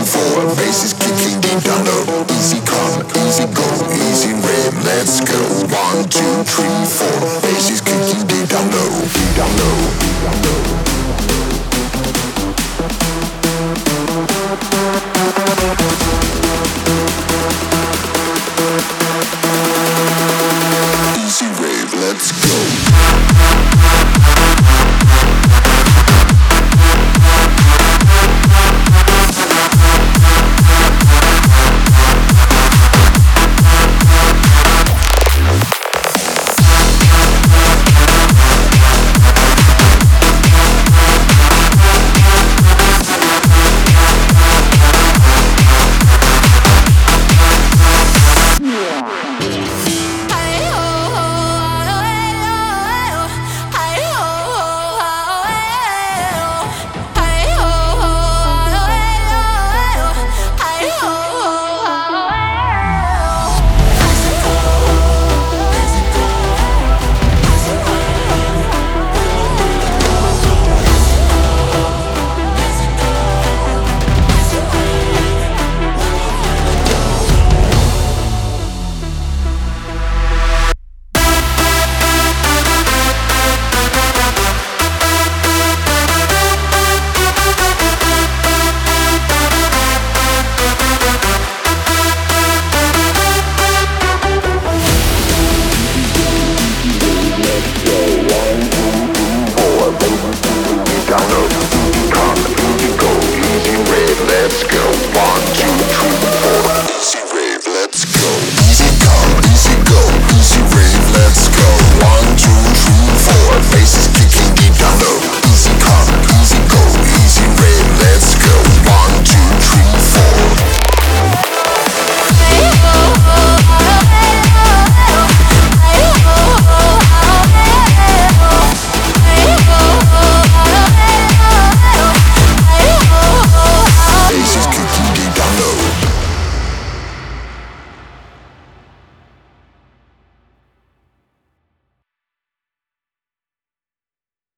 4. Bass is kicking deep down low. Easy come, easy go, easy red, let's go. 1, 2, 3, 4. Bass is kicking deep down low, deep down low, deep down low.